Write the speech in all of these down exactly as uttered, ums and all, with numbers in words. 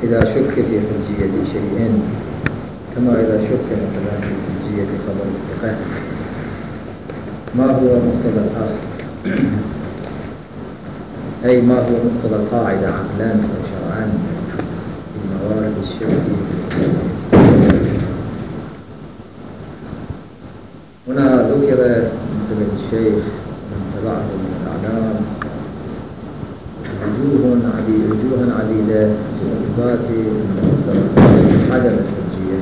إذا شك في حجية شيء، كما إذا شك مثلا في حجية خبر الثقة، ما هو مقتضى الأصل؟ أي ما هو مقتضى القاعدة عقلا وشرعا في موارد الشك؟ هنا ذكر مثل الشيخ من تبعه من الأعلام وجوه عديدة وجوه عديدة لإثبات عدم الحجية.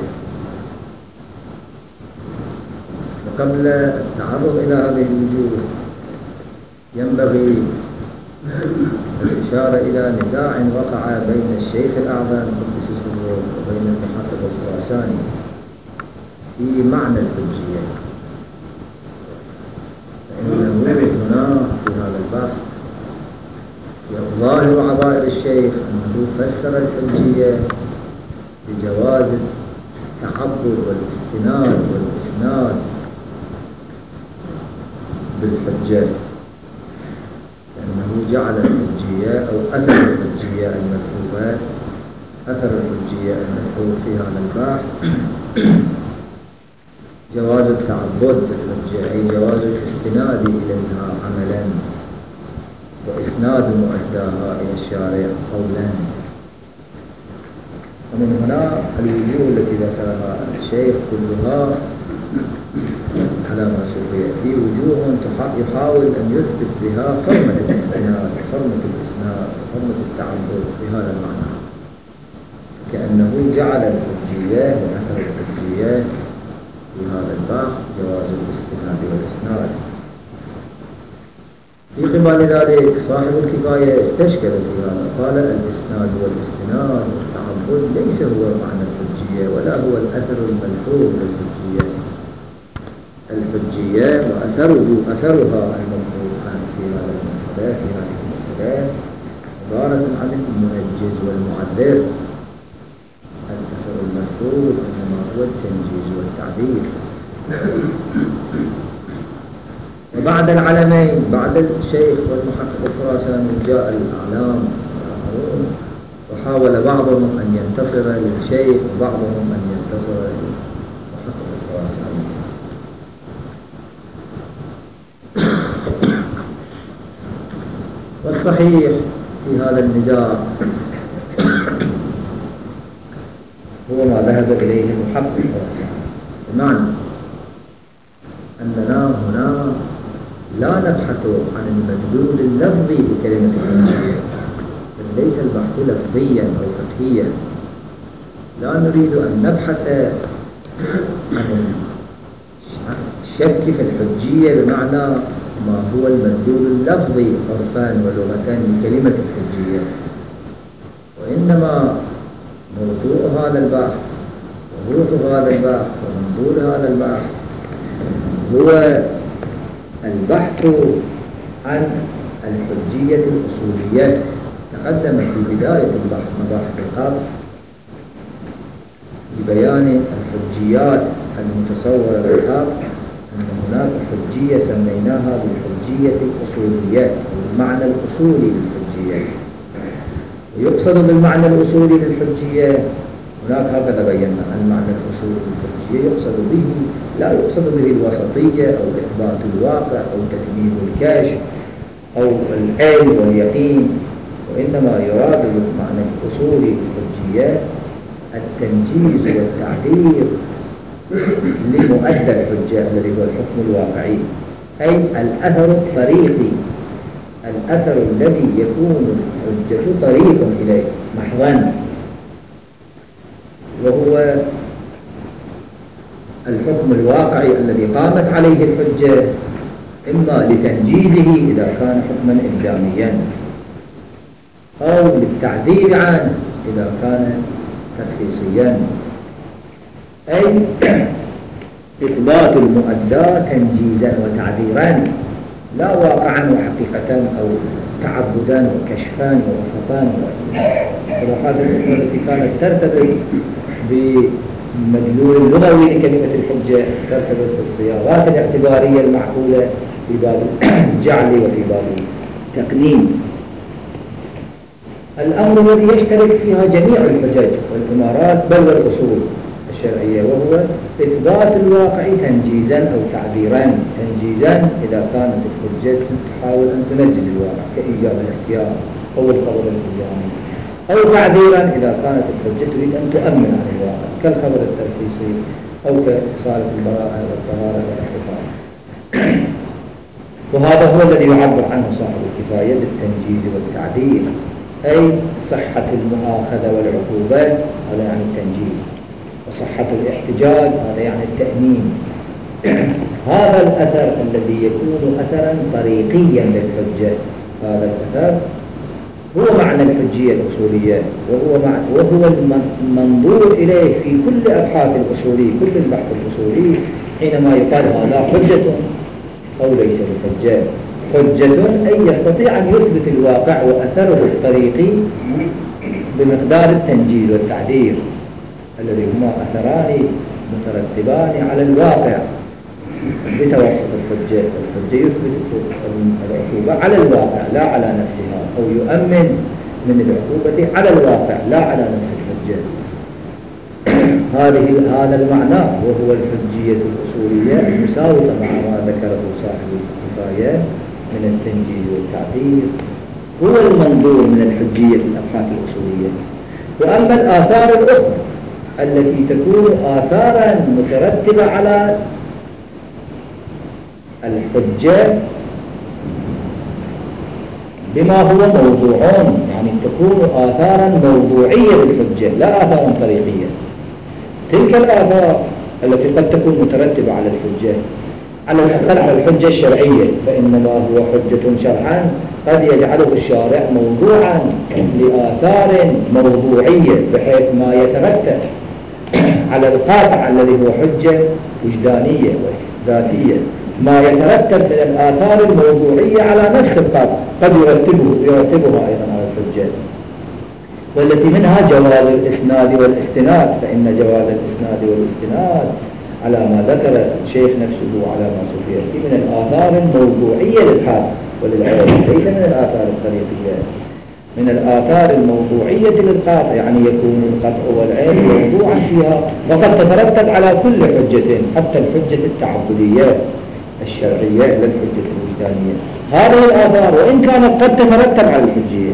وقبل التعرض إلى هذه الوجوه ينبغي الإشارة إلى نزاع وقع بين الشيخ الأعظم قدس سره وبين المحقق الخراساني في معنى الحجية، فإنه هنا في هذا البحث ظاهر عبائر الشيخ أنه فسر الحجية بجواز التعبد والاستناد والإسناد بالحجة، لأنه جعل الحجية أو أثر الحجية المذكورة أثر الحجية المذكور في هذا البحث جواز التعبد بالحجة، أي جواز الاستناد إليها عملا وإسناد مؤداها إلى الشارع قولا. ومن هنا الوجوه التي ذكرها الشيخ كلها على ما سوف يأتي وجوه يحاول أن يثبت بها حرمة الاستناد حرمة الإسناد حرمة التعبد بهذا المعنى، كأنه جعل الحجية وأثر الحجية في هذا البحث جواز الاستناد والإسناد. في قبال ذلك صاحب الكفاية استشكل في هذا، قال الإسناد والاستناد والتعبد ليس هو معنى الحجية ولا هو الأثر الملحوظ للحجية. الحجية وأثره أثرها الملحوظ في هذا المسألة في هذه المسألة عبارة عن المنجز والمعذر. الأثر الملحوظ إنما هو التنجيز والتعبير. وبعد العلمين بعد الشيخ والمحقق الخراساني جاء الأعلام والآخرون، وحاول بعضهم أن ينتصر للشيخ وبعضهم أن ينتصر للمحقق الخراساني. والصحيح في هذا النزاع هو ما ذهب إليه المحقق الخراساني، بمعنى أننا هنا لا نبحث عن المدلول اللفظي بكلمة الحجية، بل ليس البحث لفظيا أو فقهيا. لا نريد أن نبحث عن الشك في الحجية بمعنى ما هو المدلول اللفظي عرفان ولغتان لكلمة الحجية، وإنما موضوع هذا البحث وروح هذا البحث ومنظور هذا البحث هو البحث عن الحجية الأصولية. تقدم في بداية البحث مباحث القبض ببيان الحجيات المتصورة بالقبض أن هناك حجية سميناها بالحجية الأصولية والمعنى الأصولي للحجية. ويقصد بالمعنى الأصولي للحجية هناك هكذا بينا المعنى الأصولي للحجية يقصد به لا يقصد به الوسطية أو إثبات الواقع أو تثبيت الكشف أو العلم واليقين، وإنما يراد بالمعنى الأصولي للحجية التنجيز والتعبير لمؤدى الحجة الذي هو الحكم الواقعي، أي الأثر الطريقي، الأثر الذي يكون الحجة طريق إليه محضا، وهو الحكم الواقعي الذي قامت عليه الحجة إما لتنجيزه إذا كان حكما إلزاميا أو للتعذير عنه إذا كان تخصيصيا، أي إثبات المؤدى تنجيزا وتعذيرا لا واقعا وحقيقة أو تعبدا وكشفا ووسطا. وهذه الأمور التي كانت ترتبط بمدلول اللغوي لكلمة الحجة ترتبط بالصياغات الاعتبارية المعقولة في باب الجعل وفي باب التقنين. الأمر الذي يشترك فيها جميع الحجج والإمارات بل والأصول الشرعية، وهو إثبات الواقع تنجيزا أو تعبيرا. تنجيزا إذا كانت الحجة تحاول أن تنجز الواقع كإيجاب الاختيار أو الخبر الإلزامي، أو تعبيرا إذا كانت الحجة تريد أن تؤمن عن الواقع كالخبر التلخيصي أو كإصالة البراءة والطهارة والاحتفال. وهذا هو الذي يعبر عنه صاحب الكفاية بالتنجيز والتعديل، أي صحة المؤاخذة والعقوبة هذا يعني التنجيز، وصحة الاحتجاج هذا يعني التأمين. هذا الأثر الذي يكون أثرا طريقيا للحجة، هذا الأثر هو معنى الحجية الأصولية، وهو مع وهو المنظور إليه في كل أبحاث الأصولي، كل البحث الأصولي حينما يقال هذا حجة أو ليس بحجة. حجة أي يستطيع أن يثبت الواقع وأثره الطريقي بمقدار التنجيز والتعديل الذي هما أثران مترتبان على الواقع بتوسط الحجة. الحجة يثبت العقوبة على الواقع لا على نفسها، أو يؤمن من العقوبة على الواقع لا على نفس الحجة. هذه هذا المعنى وهو الحجية الأصولية المساوية مع ما ذكره صاحب الكفاية من التنجيز والتعبير هو المنظور من الحجية في الأبحاث الأصولية. وأما الآثار الأخرى التي تكون آثارا مترتبة على الحجة بما هو موضوعون، يعني تكون آثارا موضوعية للحجة لا آثارا طريقية. تلك الآثار التي قد تكون مترتبة على الحجة على الأقل على الحجة الشرعية، فإنما هو حجة شرعا قد يجعله الشارع موضوعا لآثار موضوعية بحيث ما يترتب على القاطع الذي هو حجة وجدانية وذاتية، ما يترتب من الآثار الموضوعية على نفس القاطع قد يرتبه يرتبها أيضا على الحجة، والتي منها جواز الإسناد والاستناد. فإن جواز الإسناد والاستناد على ما ذكر الشيخ نفسه وعلى ما سفيته من الآثار الموضوعية للحال وللعلم، ليس من الآثار الطريقية، من الآثار الموضوعية للقاطع، يعني يكون القطع والعين موضوعا فيها وقد تترتب على كل حجة حتى الحجة التعبدية الشرعية إلى الحجة الوجدانية. هذه الآثار وإن كانت قد تترتب على الحجية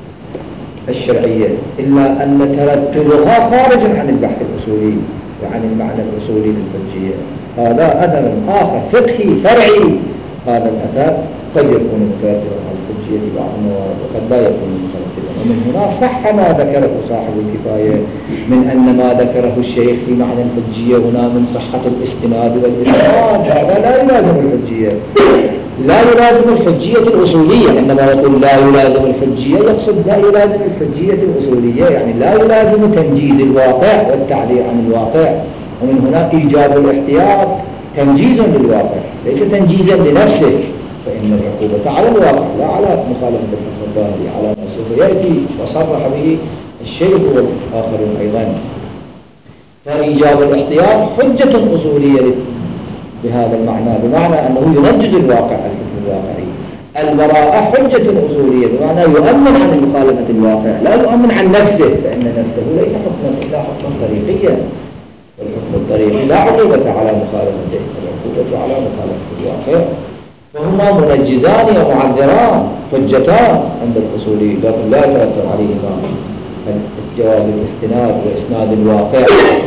الشرعية إلا أن ترتبها خارج عن البحث الأصولي وعن المعنى الأصولي للحجية. هذا أثر آخر فقهي فرعي، هذا الأثر قد يكون مترتبا على الحجية بعض الموارد وقد لا يكون مترتبا. ومن هنا صح ما ذكره صاحب الكفاية من أن ما ذكره الشيخ في معنى الحجية هنا من صحة الاستناد والإسناد، هذا لا يلازم الحجية، لا يلازم الحجية الأصولية. عندما يقول لا يلازم الحجية يقصد لا يلازم الحجية الأصولية، يعني لا يلازم تنجيز الواقع والتعبير عن الواقع. ومن هنا إيجاب الاحتياط تنجيزا للواقع ليس تنجيزا لنفسه، فإن العقوبة على الواقع لا على مخالفة الحكم الظاهري على ما سوف يأتي وصرح به الشيخ والآخرون أيضا. فإيجاب الاحتياط حجة أصولية بهذا المعنى، بمعنى أنه ينجز الواقع الحكم الواقعي. البراءة حجة أصولية بمعنى يؤمن عن مخالفة الواقع لا يؤمن عن نفسه، فإن نفسه ليس حكما إلا حكما طريقيا، والحكم الطريقي لا عقوبة على مخالفته، العقوبة على مخالفة الواقع. وهما منجزان ومعذران حجتان عند الأصولي، لكن لا يترتب عليهما جواز الاستناد وإسناد الواقع.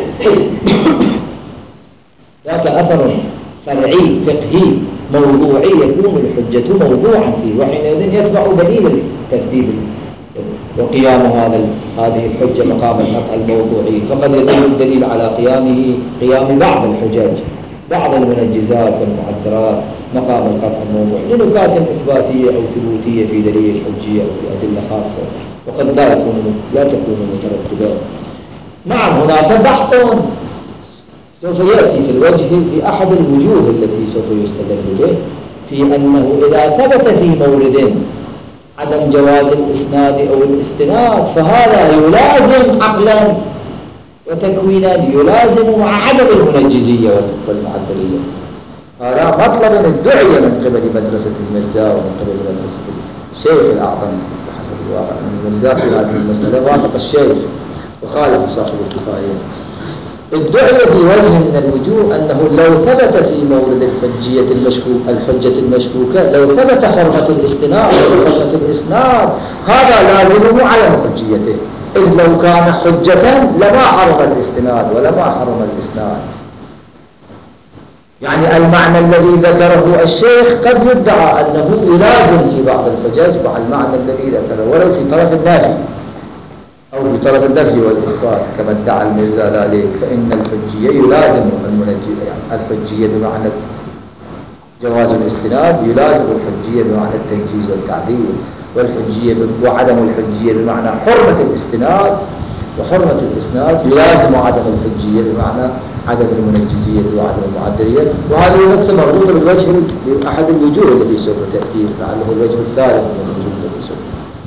ذاك أثر فرعي فقهي موضوعي يكون الحجة موضوعا فيه، وحينئذ يتبع دليل التكذيب وقيام هذا هذه الحجة مقام القطع الموضوعي، فقد يدل الدليل على قيامه قيام بعض الحجج بعض المنجزات والمعذرات مقام القطع الموضوعي لنكات إثباتية أو ثبوتية في دليل الحجية أو في أدلة خاصة، وقد لا يكون لا تكون مترتبة. نعم هناك بحث سوف يأتي في الوجه في أحد الوجوه التي سوف يستدل به في أنه إذا ثبت في مورد عدم جواز الإسناد أو الاستناد فهذا يلازم عقلا وتكوينا يلازم مع عدم المنجزية والمعدلية. هذا مطلب الدعية من قبل مدرسة المرزا ومن قبل مدرسة الشيخ الأعظم بحسب المرزاق في هذه المسألة وافق الشيخ وخالف صاحب الكفاية. ادعي في وجه من الوجوه أنه لو ثبت في مورد الحجية المشكوك الحجة المشكوكة لو ثبت حرمة الاستناد وحرمة الإسناد هذا لازم عدم حجيته، إذ لو كان حجة لما حرم الاستناد ولما حرم الإسناد. يعني المعنى الذي ذكره الشيخ قد يدعى أنه يلازم في بعض الحجج مع المعنى الذي ذكره ولو في طرف النافي أو في طرف النفي والإثبات كما ادعى المرزا ذلك، فإن الحجية يلازم المنجي يعني الحجية بمعنى جواز الاستناد يلازم الحجية بمعنى التنجيز والتعديل، والحجية وعدم الحجية بمعنى حرمة الاستناد وحرمة الإسناد يلازم عدم الحجية بمعنى عدم المنجزية وعدم المعدلية. وهذه نقطة مربوطة بالوجه بأحد الوجوه الذي سوف تأتي لعله الوجه الثالث من الوجوه الذي سوف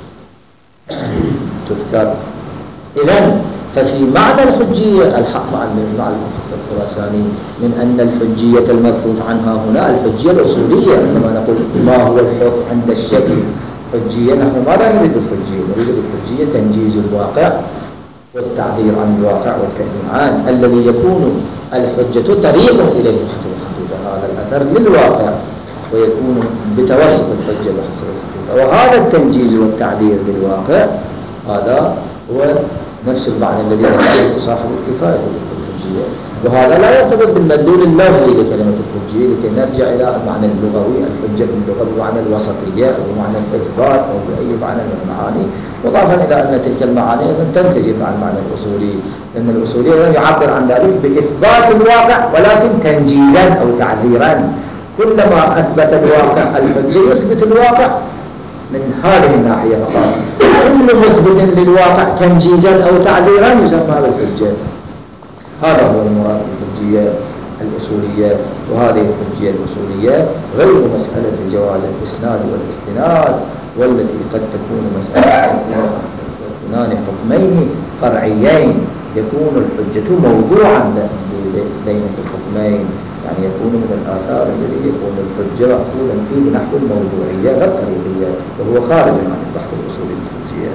تذكر. إذن ففي معنى الحجية الحق مع المجمع المحقق الخراساني من أن الحجية المرفوض عنها هنا الحجية الأصولية، عندما نقول ما هو الحكم عند الشك حجية نحن ماذا نريد الحجية؟ نريد الحجية تنجيز الواقع والتعبير عن الواقع والكلام عنه الذي يكون الحجة طريق إليه حسب الحقيقة، هذا الأثر للواقع ويكون بتوسط الحجة بحسب الحقيقة، وهذا التنجيز والتعبير للواقع هذا هو نفس المعنى الذي ذكره صاحب الكفاية بالحجية. وهذا لا يرتبط بالمدلول اللفظي لكلمة الحجية لكي نرجع إلى المعنى اللغوي الحجة باللغة بمعنى الوسطية أو بمعنى الإثبات أو بأي معنى من المعاني، وضافا إلى أن تلك المعاني تنتجب مع المعنى الأصولي، لأن الأصولي يعبر عن ذلك بإثبات الواقع ولكن تنجيزا أو تعذيرا. كلما أثبت الواقع الحجة يثبت الواقع من هذه الناحية فقط، كل مثبت للواقع تنجيزا أو تعذيرا يسمى بالحجة. هذا هو المراد بالحجية الأصولية. وهذه الحجية الأصولية غير مسألة جواز الإسناد والاستناد والتي قد تكون مسألة يكونان حكمين فرعيين يكون الحجة موضوعا بين الحكمين، يعني يكون من الآثار الذي يكون الحجة مأخوذا فيه نحو الموضوعية غير طريقية وهو خارج عن البحث الأصولي الحجية.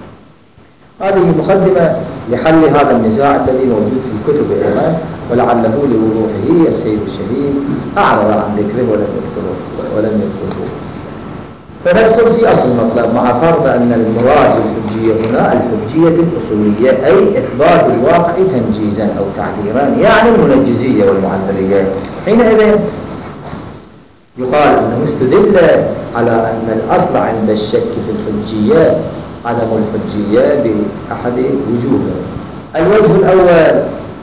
هذه مقدمة لحل هذا النزاع الذي موجود في كتب الإمام، ولعله لوضوحه السيد الشهيد أعرض عن ذكره ولم يذكره ولم يذكره. فندخل في أصل المطلب مع فرض أن المراد بالحجية هنا الحجية الأصولية أي إثبات الواقع تنجيزا أو تعذيرا، يعني المنجزية والمعذرية. حينئذ يقال أنه استدل على أن الأصل عند الشك في الحجية عدم الحجية بأحد وجوهه. الوجه الأول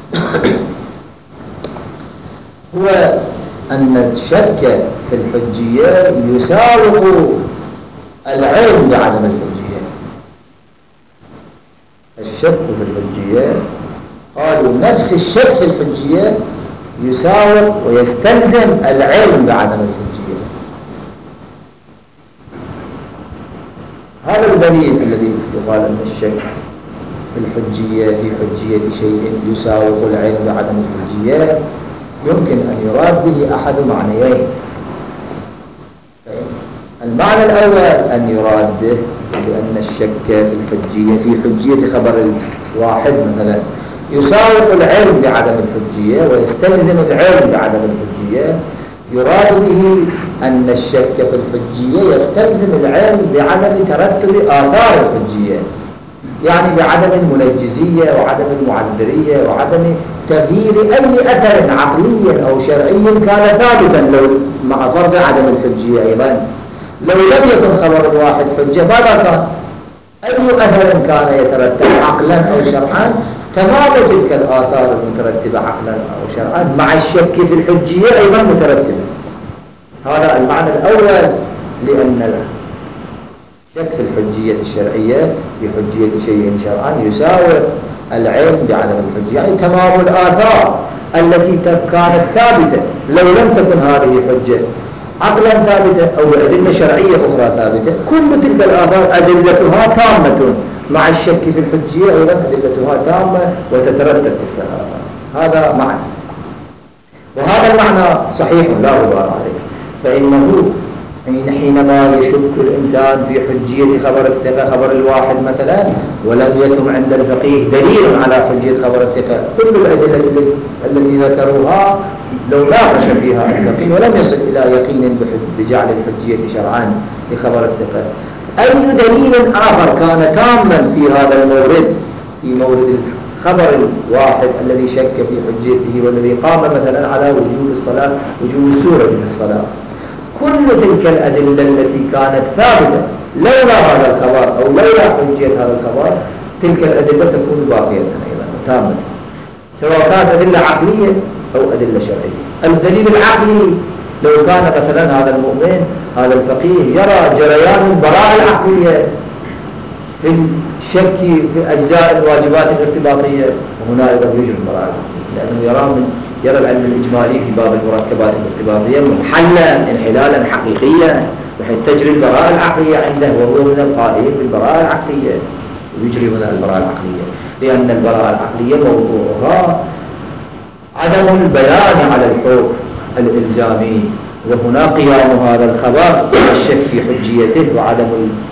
هو أن الشك في الحجية يساوق العلم بعدم الحجية. الشك في الحجية قالوا نفس الشك في الحجية يساوق ويستلزم العلم بعدم الحجية. هذا الدليل الذي يقال أن الشك في الحجية في حجية شيء يساوق العلم بعدم الحجية يمكن أن يراد به أحد معنيين. المعنى الأول أن يراد به بأن الشك في الحجية في حجية خبر الواحد مثلا يساوق العلم بعدم الحجية ويستلزم العلم بعدم الحجية، يراد به أن الشك في الحجية يستلزم العلم بعدم ترتب آثار الحجية، يعني بعدم المنجزية وعدم المعذرية وعدم تغيير أي أثر عقلي أو شرعي كان ثابتا لو مع فرض عدم الحجية. أيضا لو لم يكن خبر الواحد حجة ماذا كان؟ أي أثر كان يترتب عقلا أو شرعا تمام تلك الآثار المترتبة عقلا أو شرعا مع الشك في الحجية أيضا مترتبة. هذا المعنى الأول، لأن الشك في الحجية الشرعية في حجية شيء شرعا يساوي العلم بعدم الحجية، يعني تمام الآثار التي كانت ثابتة لو لم تكن هذه حجة عقلا ثابتة أو أدلة شرعية أخرى ثابتة، كل تلك الآثار أدلتها تامة مع الشك في الحجية أيضا أدلتها تامة وتترتب تلك الآثار. هذا معنى، وهذا المعنى صحيح لا غبار عليه، فإنه حينما يشك الإنسان في حجية خبر الثقة خبر الواحد مثلا ولم يتم عند الفقيه دليل على حجية خبر الثقة، كل الأدلة التي ذكروها لو ناقش فيها الفقيه ولم يصل إلى يقين بجعل الحجية شرعا لخبر الثقة. أي دليل آخر كان تاما في هذا المورد، في مورد خبر الواحد الذي شك في حجيته والذي قام مثلا على وجوب الصلاة وجوب السورة في الصلاة، كل تلك الأدلة التي كانت ثابتة لولا هذا الخبر أو لولا حجية هذا الخبر تلك الأدلة تكون باقية أيضا تامة، سواء كانت أدلة عقلية أو أدلة شرعية. الدليل العقلي لو كان مثلا هذا المؤمن هذا الفقيه يرى جريان البراءة العقلية في الشك في أجزاء الواجبات الارتباطية، وهنا أيضا يجري البراءة العقلية لأنه يرى من يرى العلم الإجمالي في باب المركبات الارتباطية محلا انحلالا حقيقيا بحيث تجري البراءة العقلية عنده، وهو من القائلين بالبراءة العقلية ويجري هنا البراءة العقلية، لأن البراءة العقلية موضوعها عدم البيان على الحكم الإلزامي، وهنا قيام هذا الخبر والشك في حجيته وعدم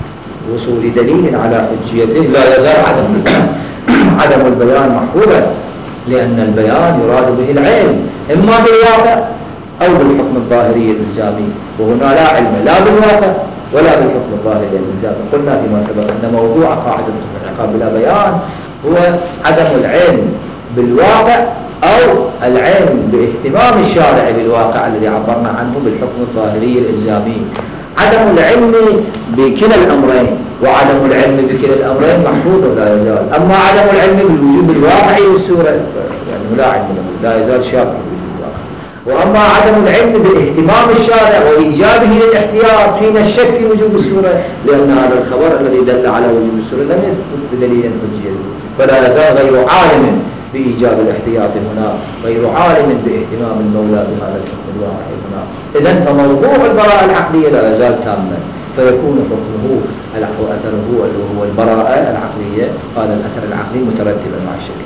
وصول دليل على حجيته لا يزال عدم عدم البيان محفوظا، لأن البيان يراد به العلم إما بالواقع أو بالحكم الظاهري الإلزامي، وهنا لا علم لا بالواقع ولا بالحكم الظاهري الإلزامي. قلنا فيما سبق أن موضوع قاعدة العقاب بلا بيان هو عدم العلم بالواقع أو العلم باهتمام الشارع بالواقع الذي عبرنا عنه بالحكم الظاهري الإلزامي. عدم العلم بكلا الأمرين وعدم العلم بكلا الأمرين محفوظ لا يزال، أما عدم العلم بالوجوب الواقعي والسورة يعني لا علم له لا يزال شاك بالوجوب الواقعي، وأما عدم العلم باهتمام الشارع وإيجابه للاحتياط حين الشك في وجوب السورة، لأن هذا الخبر الذي دل على وجوب السورة لم يثبت بدليل حجي، فلا يزال غير عالم بإيجاب الاحتياط هنا، غير عالم باهتمام المولى بهذا الحكم الواقعي هنا. إذن فموضوع البراءة العقلية لا يزال تاما، فيكون حكمه وأثره وهو البراءة العقلية، هذا الأثر العقلي مترتبا مع الشرك.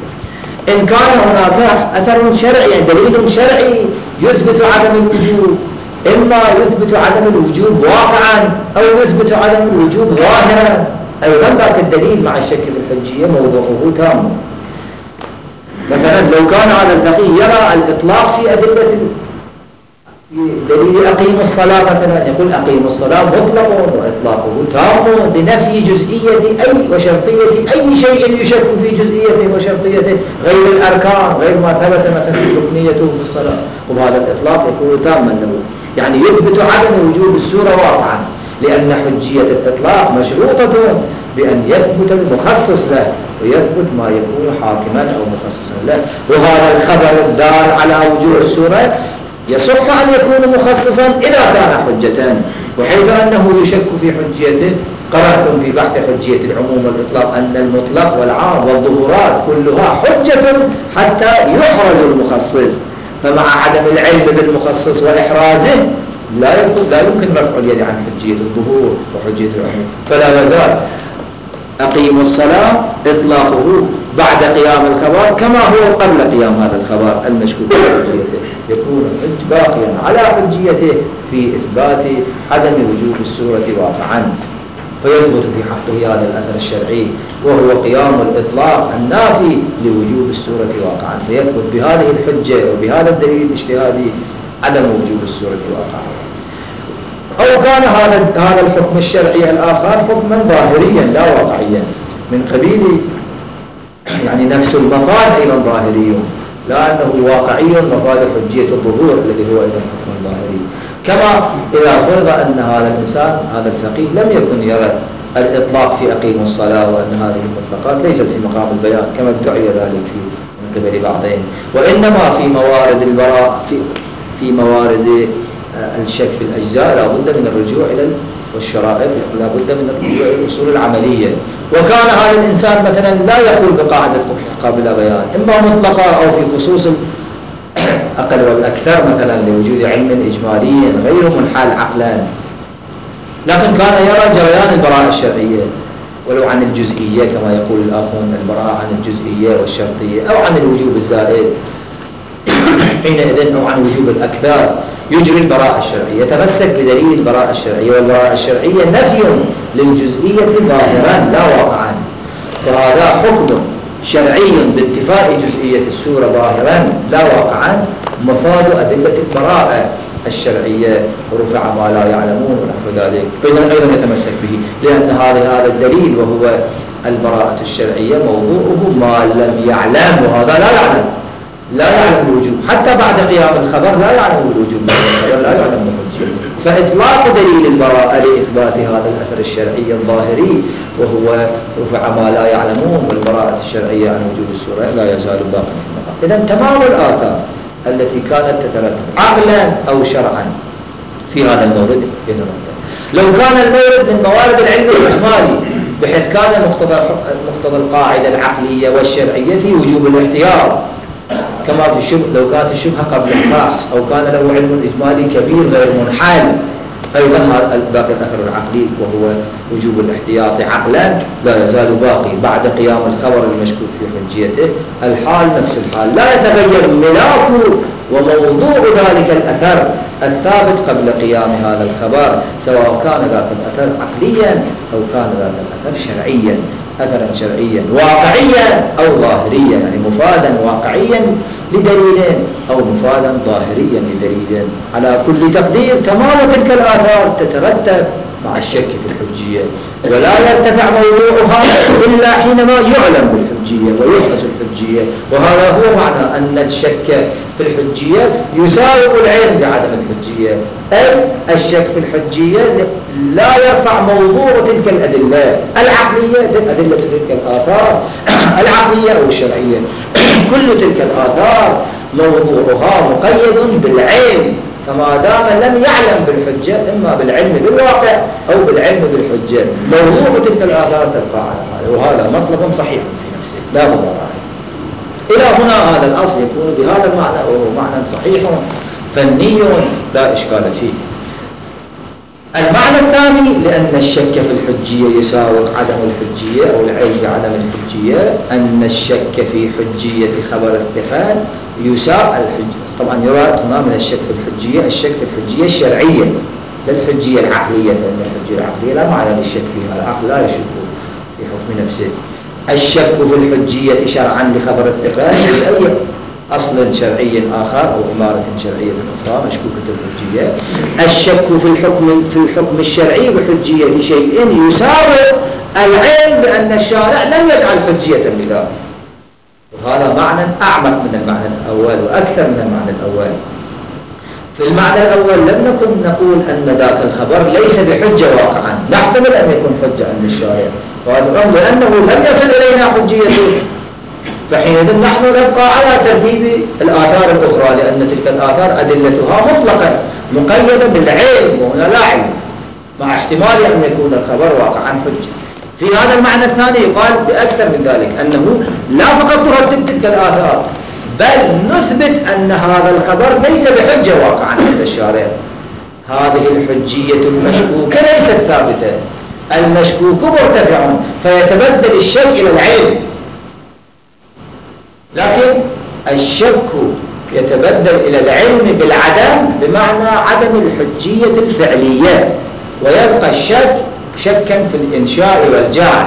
إن كان هناك أثر شرعي دليل شرعي يثبت عدم الوجوب، إما يثبت عدم الوجوب واقعا أو يثبت عدم الوجوب ظاهرا، أيضا ذاك الدليل مع الشك بالحجية موضوعه تام. مثلا لو كان هذا الفقيه يرى الإطلاق في أدلة في دليل أقيم الصلاة مثلا، يقول أقيم الصلاة مطلق وإطلاقه تام بنفي جزئية أي وشرطية أي شيء يشك في جزئيته وشرطيته غير الأركان غير ما ثبت مثلا ركنيته في الصلاة، وهذا الإطلاق يكون تاما له، يعني يثبت عدم وجود السورة واقعا، لأن حجية الإطلاق مشروطة بأن يثبت المخصص له ويثبت ما يكون حاكما أو مخصصا له، وهذا الخبر الدال على وجوه السورة يصح أن يكون مخصصا إذا كان حجة، وحيث أنه يشك في حجيته قرأتم في بحث حجية العموم والإطلاق أن المطلق والعام والظهورات كلها حجة حتى يحرز المخصص، فمع عدم العلم بالمخصص وإحرازه لا يمكن لا يمكن رفع اليد عن حجية الظهور وحجية العموم، فلا يزال أقيم الصلاة إطلاقه بعد قيام الخبر كما هو قبل قيام هذا الخبر المشكوك في حجيته، يكون الحج باقيا على حجيته في إثبات عدم وجوب السورة واقعا، فيثبت في حقه هذا الأثر الشرعي وهو قيام الإطلاق النافي لوجوب السورة واقعا، فيثبت بهذه الحجة وبهذا الدليل الاجتهادي عدم وجوب السورة واقعا. أو كان هذا هذا الحكم الشرعي الآخر حكما ظاهريا لا واقعيا من قبيل يعني نفس المفاد أيضا ظاهري، لا أنه واقعي مفاد حجية الظهور الذي هو أيضا حكم ظاهري، كما إذا فرض أن هذا الإنسان هذا الفقيه لم يكن يرى الإطلاق في أقيم الصلاة وأن هذه المطلقات ليست في مقام البيان كما ادعي ذلك في من قبل بعضهم، وإنما في موارد البراء في في موارد الشك في الأجزاء لا بد من الرجوع إلى والشرائط لا بد من الرجوع إلى الأصول العملية. وكان هذا الإنسان مثلا لا يقول بقاعدة قابل بيان إما مطلقة أو في خصوص أقل والأكثر مثلا لوجود علم إجمالي غير منحال عقلا، لكن كان يرى جريان البراءة الشرعية ولو عن الجزئية كما يقول الآخرون البراءة عن الجزئية والشرطية أو عن الوجوب الزائد حينئذ أو عن وجوب الأكثار يجري البراءة الشرعية، يتمسك بدليل البراءة الشرعية، والبراءة الشرعية نفي للجزئية ظاهرا لا واقعا، فهذا حكم شرعي باتفاق جزئية السورة ظاهرا لا واقعا، مفاد أدلة البراءة الشرعية، رفع ما لا يعلمون ونحو ذلك. إذن أيضا يتمسك به، لأن هذا هذا الدليل وهو البراءة الشرعية موضوعه ما لم يعلم، وهذا لا يعلم لا يعلم الوجوب حتى بعد قيام الخبر، لا يعلم الوجوب، لا يعلم الحجة. فإطلاق دليل البراءة لإثبات هذا الأثر الشرعي الظاهري وهو رفع ما لا يعلمون والبراءة الشرعية عن وجوب السورة لا يزال باقا في المقام. إذن تمام الآثار التي كانت تترتب عقلا أو شرعا في هذا المورد يترتب. لو كان المورد من موارد العلم الإجمالي بحيث كان مقتضى مقتضى القاعدة العقلية والشرعية في وجوب الاحتياط كما في الشبه، لو كانت الشبهة قبل الفحص أو كان له علم إجمالي كبير غير منحل، أيضا باقي الأثر العقلي وهو وجوب الاحتياط عقلا لا يزال باقي بعد قيام الخبر المشكوك في حجيته. الحال نفس الحال، لا يتغير ملاك وموضوع ذلك الأثر الثابت قبل قيام هذا الخبر، سواء كان ذاك الأثر عقليا أو كان ذاك الأثر شرعيا، أثرا شرعيا واقعيا أو ظاهريا، يعني مفادا واقعيا لدليلين أو مفادا ظاهريا لدليلين. على كل تقدير تمام تلك الآثار تترتب مع الشك في الحجية، ولا يرتفع موضوعها إلا حينما يعلم بالحجية ويحدث الحجية. وهذا هو معنى أن الشك في الحجية يساوي العلم بعدم الحجية، أي الشك في الحجية لا يرفع موضوع تلك الأدلة العقلية، أدلة تلك الآثار العقلية أو الشرعية كل تلك الآثار موضوعها مقيد بالعلم، فما دام لم يعلم بالحجة إما بالعلم بالواقع أو بالعلم بالحجة موضوع تلك الآثار تبقى على هذا، وهذا مطلب صحيح في نفسه لا مضار. إلى هنا هذا الأصل يكون بهذا المعنى وهو معنى صحيح فني لا إشكال فيه. المعنى الثاني لأن الشك في الحجية يساوي عدم الحجية أو العلم بعدم الحجية، أن الشك في حجية خبر الثقات يساوي الحجية. طبعا يراد هنا من الشك في الحجية الشك في الحجية الشرعية لا الحجية العقلية، لأن الحجية العقلية لا معنى للشك فيها، العقل لا يشك في حكم نفسه. الشك في الحجية شرعا لخبر الثقات يساوي أصل شرعي آخر أو إمارة شرعية أخرى مشكوكة الحجية. الشك في الحكم في الحكم الشرعي بحجية شيء يساوي العلم بأن الشارع لم يجعل حجية لذلك، وهذا معنى أعمق من المعنى الأول وأكثر من المعنى الأول. في المعنى الأول لم نكن نقول أن ذاك الخبر ليس بحجة واقعا، نحتمل أن يكون حجة عند الشارع، وهذا لأنه لم يصل إلينا حجيته، فحينئذ نحن نبقى على ترتيب الآثار الأخرى، لأن تلك الآثار أدلتها مطلقة مقيدة بالعلم، وهنا لا علم، مع احتمال أن يكون الخبر واقعا حجة. في هذا المعنى الثاني يقال بأكثر من ذلك، أنه لا فقط ترتب تلك الآثار بل نثبت أن هذا الخبر ليس بحجة واقعا عند الشارع. هذه الحجية المشكوكة ليست ثابتة، المشكوك مرتفع فيتبدل الشك إلى العلم، لكن الشك يتبدل إلى العلم بالعدم بمعنى عدم الحجية الفعلية، ويبقى الشك شكا في الإنشاء والجعل،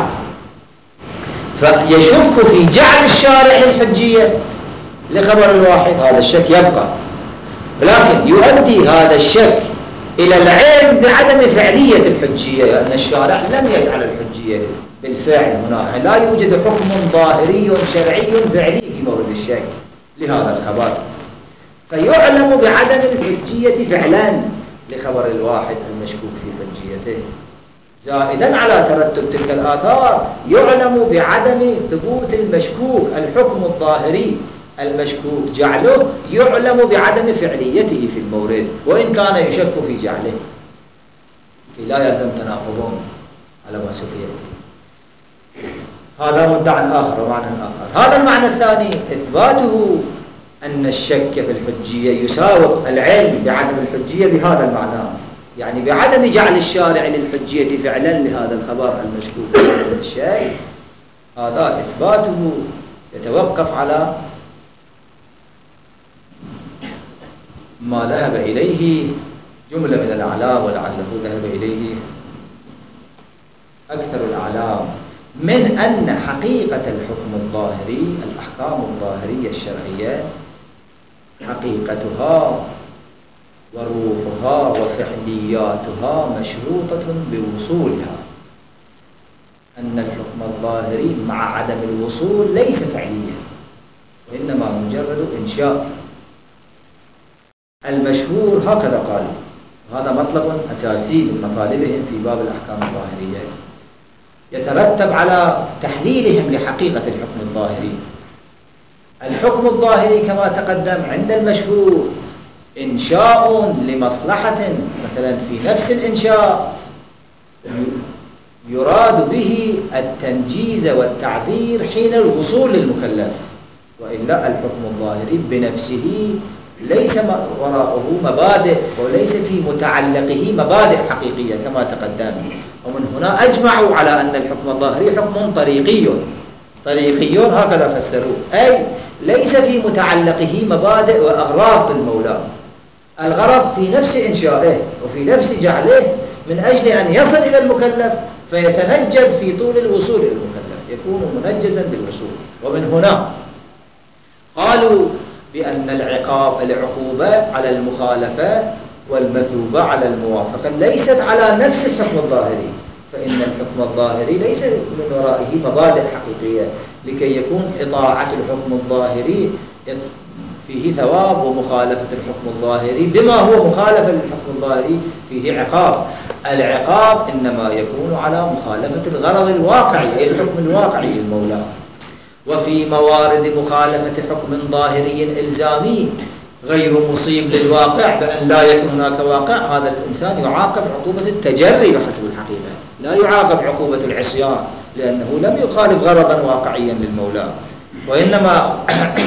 فيشك في جعل الشارع الحجية لخبر الواحد، هذا الشك يبقى، لكن يؤدي هذا الشك إلى العلم بعدم فعلية الحجية، لأن الشارع لم يجعل الحجية بالفعل هنا، لا يوجد حكم ظاهري شرعي فعلي في مورد الشك لهذا الخبر، فيعلم بعدم الحجية فعلا لخبر الواحد المشكوك في حجيته، زائدا على ترتب تلك الآثار يعلم بعدم ثبوت المشكوك الحكم الظاهري المشكوك جعله يعلم بعدم فعليته في المورد، وإن كان يشك في جعله، لا يلزم تناقض على ما سفيه. هذا مدعى آخر ومعنى آخر. هذا المعنى الثاني إثباته أن الشك في الحجية يساوق العلم بعدم الحجية بهذا المعنى، يعني بعدم جعل الشارع للحجية فعلا لهذا الخبر المشكوك في هذا الشيء، هذا إثباته يتوقف على ما ذهب إليه جملة من الأعلام، ولعله ذهب إليه أكثر الأعلام، من أن حقيقة الحكم الظاهري، الأحكام الظاهرية الشرعية، حقيقتها وروحها وفعلياتها مشروطة بوصولها، أن الحكم الظاهري مع عدم الوصول ليس فعليا، وإنما مجرد إنشاء. المشهور هكذا قال، هذا مطلب أساسي من مطالبهم في باب الأحكام الظاهرية، يترتب على تحليلهم لحقيقة الحكم الظاهري. الحكم الظاهري كما تقدم عند المشهور إنشاء لمصلحة، مثلا في نفس الإنشاء يراد به التنجيز والتعبير حين الوصول للمكلف، وإلا الحكم الظاهري بنفسه ليس وراءه مبادئ، وليس في متعلقه مبادئ حقيقية كما تقدم. ومن هنا أجمعوا على أن الحكم الظاهري حكم طريقي، طريقي هكذا فسروه، أي ليس في متعلقه مبادئ وأغراض المولى. الغرض في نفس إنشائه وفي نفس جعله من أجل أن يصل إلى المكلف، فيتنجز في طول الوصول إلى المكلف، يكون منجزا بالوصول. ومن هنا قالوا بأن العقاب العقوبة على المخالفة والمثوبة على الموافقة ليست على نفس الحكم الظاهري، فإن الحكم الظاهري ليس من ورائه مبادئ حقيقية، لكي يكون إطاعة الحكم الظاهري فيه ثواب، ومخالفة الحكم الظاهري بما هو مخالفة للحكم الظاهري فيه عقاب. العقاب إنما يكون على مخالفة الغرض الواقعي، أي الحكم الواقعي للمولى. وفي موارد مخالفة حكم ظاهري إلزامي غير مصيب للواقع، بأن لا يكون هناك واقع، هذا الإنسان يعاقب عقوبة التجري بحسب الحقيقة، لا يعاقب عقوبة العصيان، لأنه لم يخالف غرضا واقعيا للمولى، وإنما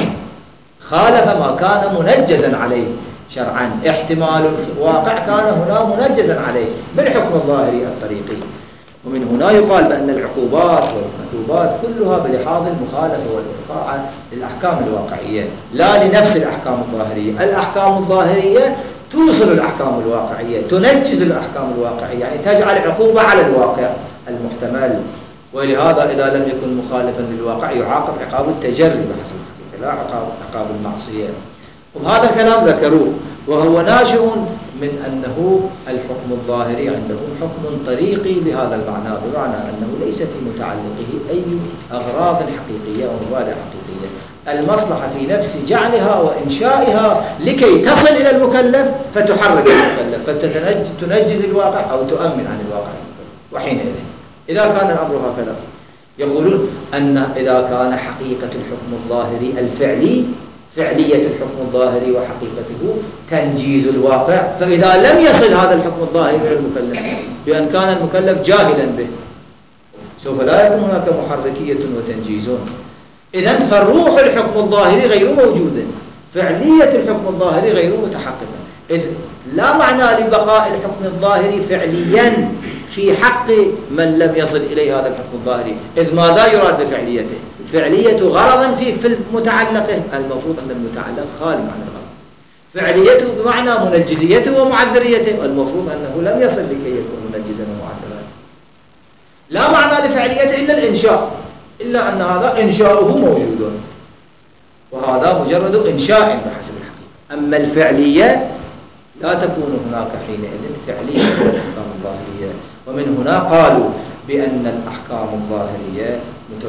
خالف ما كان منجزا عليه شرعا. احتمال الواقع كان هنا منجزا عليه بالحكم الظاهري الطريقي. ومن هنا يقال بأن العقوبات والمثوبات كلها بلحاظ المخالفة والإطاعة للأحكام الواقعية، لا لنفس الأحكام الظاهرية. الأحكام الظاهرية توصل الأحكام الواقعية، تنجز الأحكام الواقعية، يعني تجعل عقوبة على الواقع المحتمل. ولهذا إذا لم يكن مخالفا للواقع يعاقب عقاب التجري بحسب الحقيقة، لا عقاب عقاب المعصية. وهذا الكلام ذكروه، وهو ناشئ من أنه الحكم الظاهري عندهم حكم طريقي بهذا المعنى، بمعنى أنه ليس في متعلقه أي أغراض حقيقية ومبادئ حقيقية. المصلحة في نفس جعلها وإنشائها لكي تصل إلى المكلف فتحرك المكلف، فتنجز الواقع أو تؤمن عن الواقع. وحينئذ إذا كان الأمر هكذا يقولون أن إذا كان حقيقة الحكم الظاهري الفعلي، فعلية الحكم الظاهري وحقيقته تنجيز الواقع، فإذا لم يصل هذا الحكم الظاهري إلى المكلف بأن كان المكلف جاهلا به سوف لا يكون هناك محركية وتنجيز. إذن فالروح الحكم الظاهري غير موجودة، فعلية الحكم الظاهري غير متحققة. إذ لا معنى لبقاء الحكم الظاهري فعليا في حق من لم يصل إليه هذا الحكم الظاهري. إذ ماذا يراد بفعليته؟ فعلية غرضا فيه في المتعلقه، المفروض أن المتعلق خالي عن الغرض. فعليته بمعنى منجزيته ومعذريته، المفروض أنه لم يصل لكي يكون منجزا ومعذرا. لا معنى لفعليته إلا الإنشاء، إلا أن هذا إنشاؤه موجود، وهذا مجرد إنشاء بحسب الحقيقة. أما الفعلية لا تكون هناك حينئذ فعلية الأحكام الظاهرية. ومن هنا قالوا بأن الأحكام الظاهرية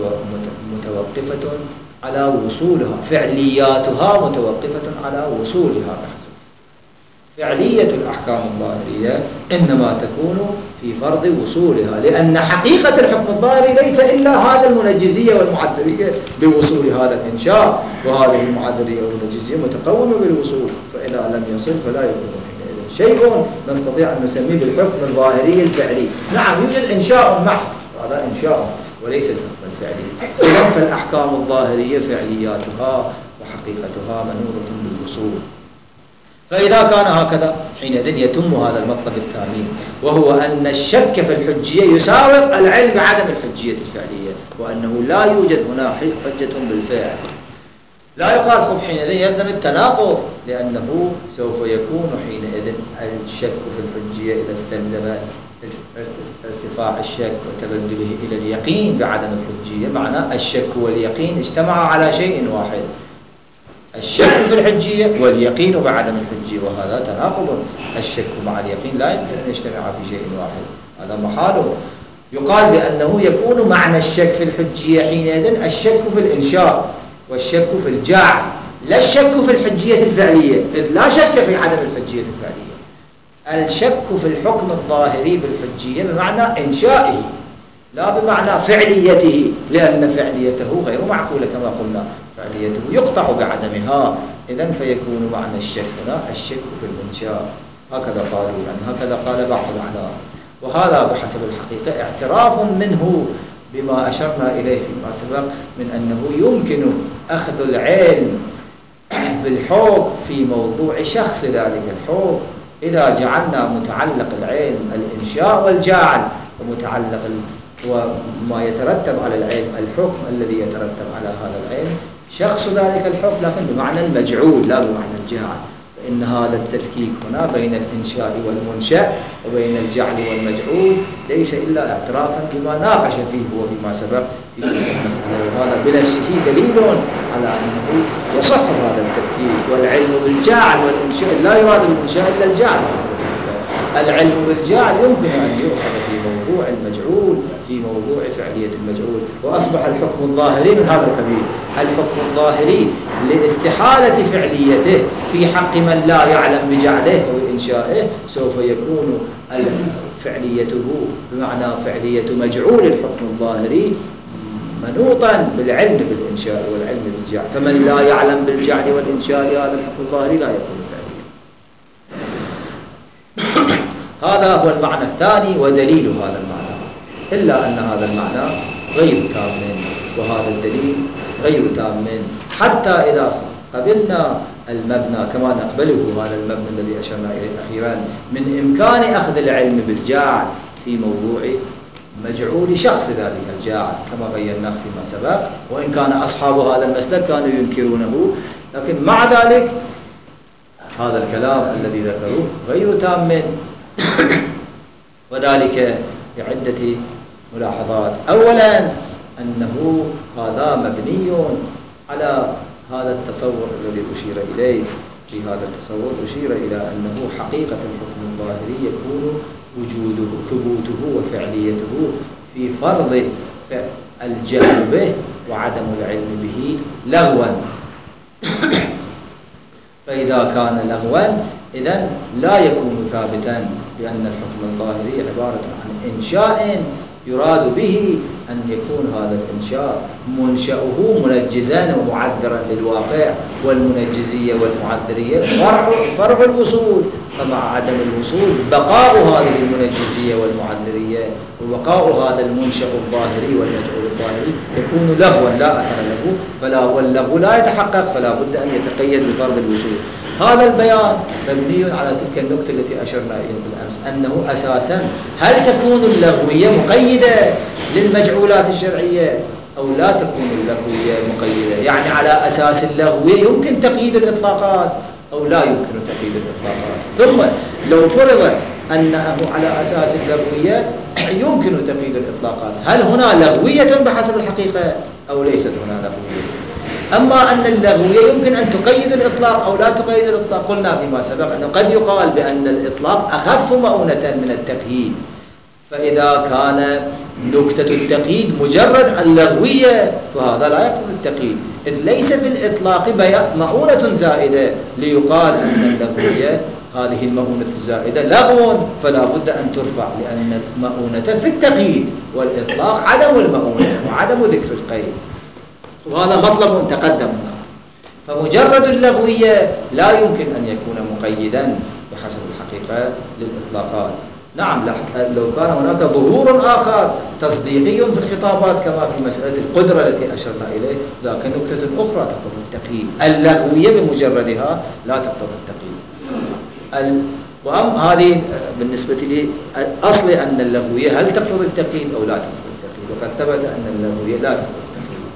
متوقفة على وصولها، فعلياتها متوقفة على وصولها بحسب. فعلية الأحكام الظاهرية إنما تكون في فرض وصولها، لأن حقيقة الحكم الظاهري ليس إلا هذا المنجزية والمعذرية بوصول هذا الإنشاء، وهذه المعذرية والمنجزية متقومة بالوصول، فإذا لم يصل فلا يكون شيء نستطيع أن نسميه بالحكم الظاهري الفعلي. نعم يوجد إنشاء محض، هذا إنشاء وليس الحكم الفعلي. إذن فالأحكام الظاهرية فعلياتها وحقيقتها منوطة بالوصول. فإذا كان هكذا حينئذ يتم هذا المطلب الثاني، وهو أن الشك في الحجية يساوق العلم بعدم الحجية الفعلية، وأنه لا يوجد هنا حجة بالفعل، لا يقال خب حينئذ يلزم التناقض، لأنه سوف يكون حينئذ الشك في الحجية إذا استلزم ارتفاع الشك وتبدله إلى اليقين بعدم الحجية، معناه الشك واليقين اجتمعا على شيء واحد، الشك في الحجية واليقين بعدم الحجية، وهذا تناقض. الشك مع اليقين لا يمكن أن يجتمع في شيء واحد، هذا محاله. يقال بأنه يكون معنى الشك في الحجية حينئذ الشك في الإنشاء والشك في الجعل، لا الشك في الحجية الفعلية، إذ لا شك في عدم الحجية الفعلية. الشك في الحكم الظاهري بالحجية بمعنى إنشائه لا بمعنى فعليته، لأن فعليته غير معقولة كما قلنا، فعليته يقطع بعدمها. إذن فيكون معنى الشك هنا الشك في الإنشاء، هكذا قالوا، يعني هكذا قال بعض العلماء، وهذا بحسب الحقيقة اعتراف منه بما أشرنا إليه فيما سبق من أنه يمكن أخذ العلم بالحكم في موضوع شخص ذلك الحكم إذا جعلنا متعلق العلم الإنشاء والجعل، ومتعلق وما يترتب على العلم الحكم الذي يترتب على هذا العلم شخص ذلك الحكم، لكن بمعنى المجعول لا بمعنى الجعل. فإن هذا التفكيك هنا بين الإنشاء والمنشأ وبين الجعل والمجعول ليس إلا اعترافا بما ناقش فيه هو فيما سبق في تلك المسألة، وهذا بنفسه دليل على أنه يصح هذا التفكيك. والعلم بالجعل والإنشاء لا يراد بالإنشاء إلا الجعل، العلم بالجعل يمكن أن يؤخذ في موضوع المجعول، في موضوع فعلية المجعول، وأصبح الحكم الظاهري من هذا القبيل، الحكم الظاهري لاستحالة فعليته في حق من لا يعلم بجعله أو إنشائه سوف يكون فعليته بمعنى فعلية مجعول الحكم الظاهري منوطا بالعلم بالإنشاء والعلم بالجعل، فمن لا يعلم بالجعل والإنشاء هذا الحكم الظاهري لا يكون فعليا. هذا هو المعنى الثاني ودليل هذا المعنى، إلا أن هذا المعنى غير تام، وهذا الدليل غير تام، حتى إذا قبلنا المبنى كما نقبله هذا المبنى الذي أشرنا إليه أخيرا من إمكان أخذ العلم بالجعل في موضوع مجعول شخص ذلك الجاعل كما بيناه فيما سبق، وإن كان أصحاب هذا المسلك كانوا ينكرونه، لكن مع ذلك هذا الكلام الذي ذكروه غير تام، وذلك بعدة ملاحظات. أولا أنه هذا مبني على هذا التصور الذي أشير إليه. في هذا التصور أشير إلى أنه حقيقة الحكم الظاهري يكون وجوده ثبوته وفعليته في فرض الجهل به وعدم العلم به لغوا. فإذا كان لغوا إذن لا يكون ثابتا، لأن الحكم الظاهري عبارة عن إنشاء يراد به أن يكون هذا الإنشاء منشأه منجزا ومعذرا للواقع، والمنجزية والمعذرية فرع, فرع الوصول، فمع عدم الوصول بقاء هذه المنجزية والمعذرية وبقاء هذا المنشأ الظاهري والمجعول الظاهري يكون لغوا لا أثر له، فلا واللغو لا يتحقق، فلا بد أن يتقيد بفرض الوصول. هذا البيان مبني على تلك النقطة التي أشرنا إليها بالأمس، أنه أساسا هل تكون اللغوية مقيدة للمجعولات الشرعية أو لا تكون اللغوية مقيدة، يعني على أساس اللغوية يمكن تقييد الإطلاقات أو لا يمكن تقييد الإطلاقات، ثم لو فرض أنه على أساس اللغوية يمكن تقييد الإطلاقات، هل هنا لغوية بحسب الحقيقة أو ليست هنا لغوية؟ أما أن اللغوية يمكن أن تقيد الإطلاق أو لا تقيد الإطلاق، قلنا فيما سبق أنه قد يقال بأن الإطلاق أخف مؤونة من التقييد، فإذا كان نكتة التقييد مجرد اللغوية فهذا لا يقتضي التقييد، إذ ليس في الإطلاق مؤونة زائدة ليقال أن اللغوية هذه المؤونة الزائدة لغو، فلا بد أن ترفع، لأن المؤونة في التقييد والإطلاق عدم المؤونة وعدم ذكر القيد، وهذا مطلب تقدم. فمجرد اللغوية لا يمكن أن يكون مقيدا بحسب الحقيقة للإطلاقات. نعم لو كان هناك ظهور آخر تصديقي في الخطابات كما في مسألة القدرة التي أشرنا إليه، لكن نكتة أخرى تقتضي التقييد، اللغوية بمجردها لا تقتضي التقييد. وأم هذه بالنسبة لي أصل أن اللغوية هل تقتضي التقييد أو لا تقتضي التقييد، وقد ثبت أن اللغوية لا تقتضي التقييد.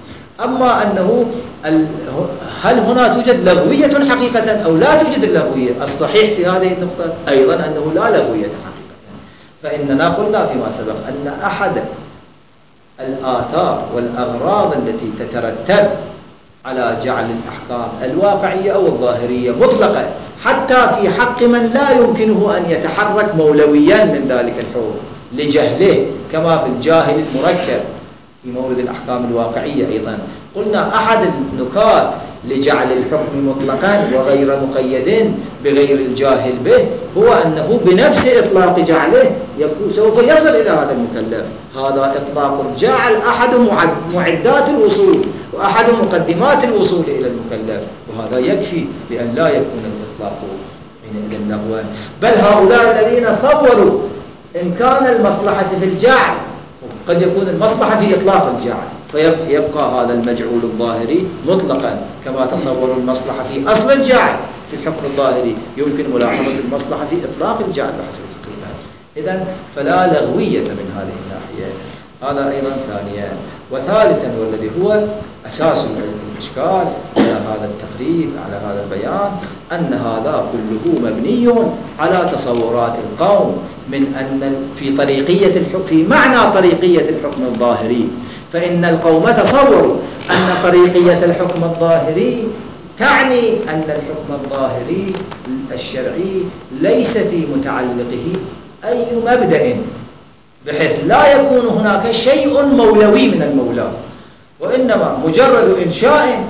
أما أنه هل هنا توجد لغوية حقيقة أو لا توجد اللغوية؟ الصحيح في هذه النقطة أيضا أنه لا لغوية حقيقة. فإننا قلنا فيما سبق أن أحد الآثار والأغراض التي تترتب على جعل الأحكام الواقعية أو الظاهرية مطلقة حتى في حق من لا يمكنه أن يتحرك مولويا من ذلك الحكم لجهله، كما في الجاهل المركب في مورد الأحكام الواقعية. أيضا قلنا أحد النكات لجعل الحكم مطلقا وغير مقيد بغير الجاهل به هو أنه بنفس إطلاق جعله يكون سوف يصل إلى هذا المكلف. هذا إطلاق جعل أحد معدات الوصول وأحد مقدمات الوصول إلى المكلف، وهذا يكفي بأن لا يكون الإطلاق حينئذ لغوا. بل هؤلاء الذين صوروا إمكان المصلحة في الجعل قد يكون المصلحة في إطلاق الجعل، فيبقى هذا المجعول الظاهري مطلقا كما تصوروا المصلحة في أصل الجعل في الحكم الظاهري، يمكن ملاحظة المصلحة في إطلاق الجعل بحسب الحقيقة. إذن فلا لغوية من هذه الناحية. هذا أيضا ثانيا. وثالثا والذي هو أساس الإشكال على هذا التقريب على هذا البيان أن هذا كله مبني على تصورات القوم من أن في طريقية الحكم في معنى طريقية الحكم الظاهري. فإن القوم تصوروا أن طريقية الحكم الظاهري تعني أن الحكم الظاهري الشرعي ليس في متعلقه أي مبدأ، بحيث لا يكون هناك شيء مولوي من المولى، وإنما مجرد إنشاء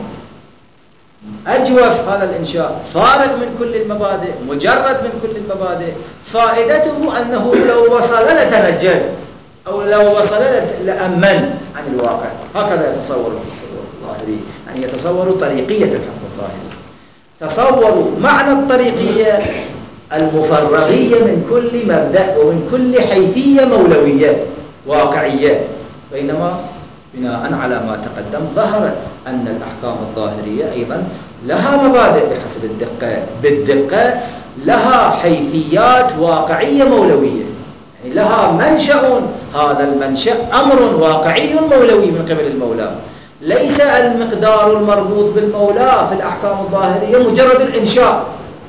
أجوف هذا الإنشاء فارغ من كل المبادئ، مجرد من كل المبادئ، فائدته أنه لو وصل لتنجد أو لو وصل لأمن عن الواقع. هكذا يتصور الظاهري، يعني يتصور طريقية الحكم الظاهري، تصوروا معنى الطريقية المفرغية من كل مبدأ ومن كل حيثية مولوية واقعية. بينما بناء على ما تقدم ظهر أن الأحكام الظاهرية أيضا لها مبادئ بحسب الدقة، بالدقة لها حيثيات واقعية مولوية، يعني لها منشأ، هذا المنشأ أمر واقعي مولوي من قبل المولى، ليس المقدار المربوط بالمولى في الأحكام الظاهرية مجرد الإنشاء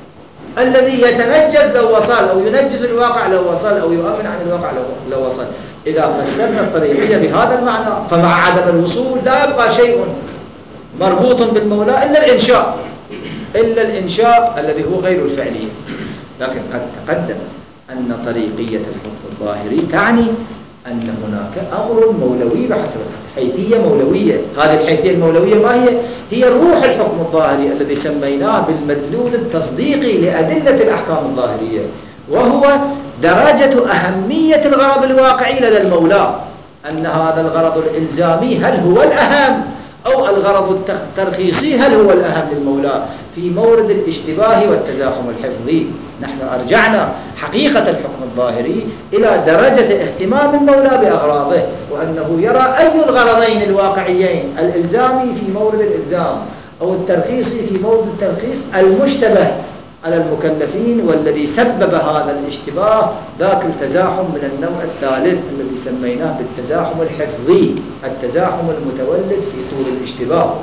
الذي يتنجز لو وصل أو ينجز الواقع لو وصل أو يؤمن عن الواقع لو, لو وصل. إذا فسرنا الطريقية بهذا المعنى فمع عدم الوصول لا يبقى شيء مربوط بالمولى إلا الإنشاء إلا الإنشاء الذي هو غير الفعلي. لكن قد تقدم أن طريقية الحكم الظاهري تعني أن هناك أمر مولوي بحسب حيثية مولوية. هذه الحيثية المولوية ما هي؟ هي روح الحكم الظاهري الذي سميناه بالمدلول التصديقي لأدلة الأحكام الظاهرية، وهو درجة أهمية الغرض الواقعي لدى المولى، أن هذا الغرض الإلزامي هل هو الأهم أو الغرض الترخيصي هل هو الأهم للمولى في مورد الاشتباه والتزاحم الحفظي. نحن أرجعنا حقيقة الحكم الظاهري إلى درجة اهتمام المولى بأغراضه، وأنه يرى أي الغرضين الواقعيين، الإلزامي في مورد الإلزام أو الترخيصي في مورد الترخيص، المشتبه على المكلفين والذي سبب هذا الاشتباه ذاك التزاحم من النوع الثالث الذي سميناه بالتزاحم الحفظي، التزاحم المتولد في طول الاشتباه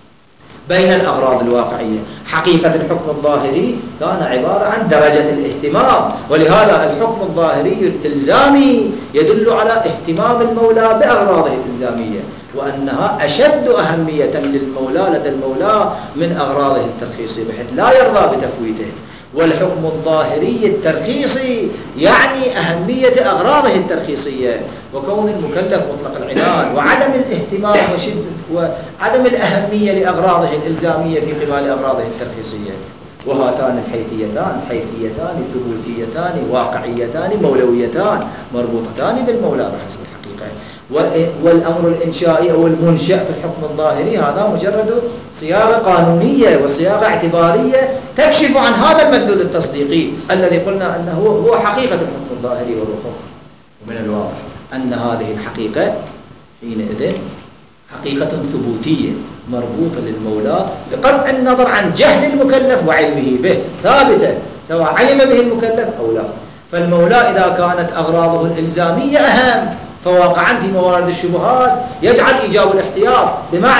بين الأغراض الواقعية. حقيقة الحكم الظاهري كان عبارة عن درجة الاهتمام، ولهذا الحكم الظاهري الإلزامي يدل على اهتمام المولى بأغراضه الإلزامية، وأنها أشد أهمية للمولى لدى المولى من أغراضه الترخيصية بحيث لا يرضى بتفويته. والحكم الظاهري الترخيصي يعني أهمية أغراضه الترخيصية، وكون المكلف مطلق العنان وعدم الاهتمام وشدة وعدم الأهمية لأغراضه الإلزامية في قبال أغراضه الترخيصية. وهاتان الحيثيتان حيثيتان ثبوتيتان واقعيتان مولويتان مربوطتان بالمولى بحسب الحقيقة. والأمر الإنشائي أو المنشأ في الحكم الظاهري هذا مجرد صياغة قانونية وصياغة اعتبارية تكشف عن هذا المدلول التصديقي الذي قلنا أنه هو حقيقة الحكم الظاهري وروحه. ومن الواضح أن هذه الحقيقة حينئذ حقيقة ثبوتية مربوطة للمولى بقطع النظر عن جهل المكلف وعلمه به، ثابتة سواء علم به المكلف أو لا. فالمولى إذا كانت أغراضه الإلزامية أهم، فواقعا في موارد الشبهات يجعل إيجاب الاحتياط، بمعنى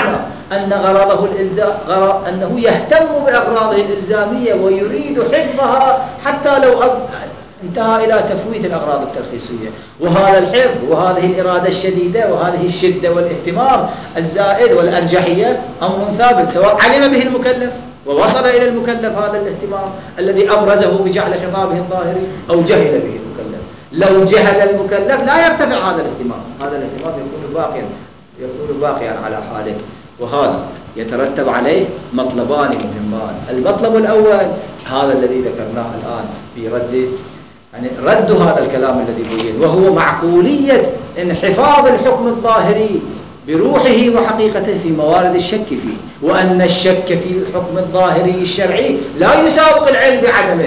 أن غرضه الإلزام غرض أنه يهتم بأغراضه الإلزامية ويريد حفظها حتى لو انتهى إلى تفويت الأغراض الترخيصية. وهذا الحفظ وهذه الإرادة الشديدة وهذه الشدة والاهتمام الزائد والأرجحية أمر ثابت، سواء علم به المكلف ووصل إلى المكلف هذا الاهتمام الذي أبرزه بجعل خطابه الظاهري أو جهل به المكلف. لو جهل المكلف لا يرتفع هذا الاهتمام، هذا الاهتمام يكون باقيا يكون باقيا على حاله. وهذا يترتب عليه مطلبان مهمان. المطلب الأول هذا الذي ذكرناه الآن في رد يعني رد هذا الكلام الذي بين، وهو معقولية انحفاظ الحكم الظاهري بروحه وحقيقته في موارد الشك فيه، وأن الشك في الحكم الظاهري الشرعي لا يساوق العلم بعدمه،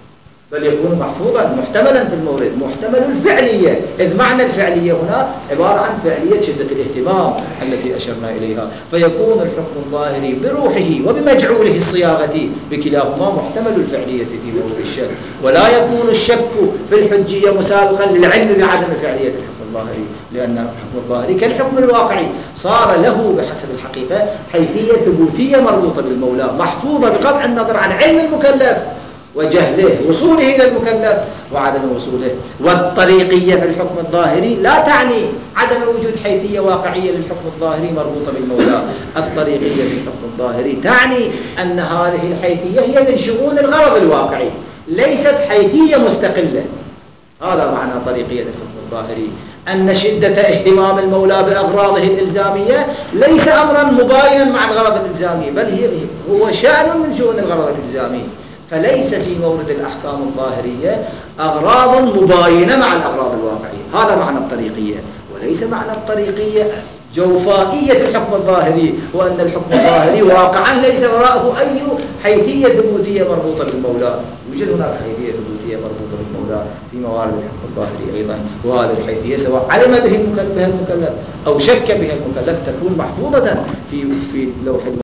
بل يكون محفوظا محتملا في المورد، محتمل الفعلية، إذ معنى الفعلية هنا عبارة عن فعلية شدة الاهتمام التي أشرنا إليها، فيكون الحكم الظاهري بروحه وبمجعوله الصياغة بكلاهما محتمل الفعلية في مورد الشك، ولا يكون الشك في الحجية مسابقا للعلم بعدم فعلية الحكم الظاهري، لأن الحكم الظاهري كالحكم الواقعي صار له بحسب الحقيقة حيثية ثبوتية مربوطة بالمولى، محفوظة بقطع النظر عن علم المكلف وجهله، وصوله إلى المكلف وعدم وصوله. والطريقية في الحكم الظاهري لا تعني عدم وجود حيثية واقعية للحكم الظاهري مربوطة بالمولى. الطريقية في الحكم الظاهري تعني أن هذه الحيثية هي من شؤون الغرض الواقعي، ليست حيثية مستقلة. هذا معنى طريقية الحكم الظاهري، أن شدة اهتمام المولى بأغراضه الإلزامية ليس أمرا مباينا مع الغرض الإلزامي، بل هي هو شأن من شؤون الغرض الإلزامي، فليس في مورد الأحكام الظاهرية أغراض مباينة مع الأغراض الواقعية. هذا معنى الطريقية، وليس معنى الطريقية جوفائية الحكم الظاهري، وأن الحكم الظاهري واقعا ليس وراءه أي حيثية ثبوتية مربوطة بالمولى. يوجد هناك حيثية ثبوتية مربوطة بالمولى في موارد الحكم الظاهري أيضا، وهذه الحيثية سواء علم به المكلف أو شك بها المكلف تكون محفوظة في في لوح